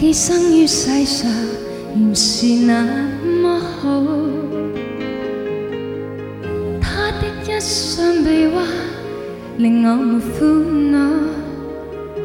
寄生於世上，原是那麼好。他的一雙臂彎，令我沒苦惱。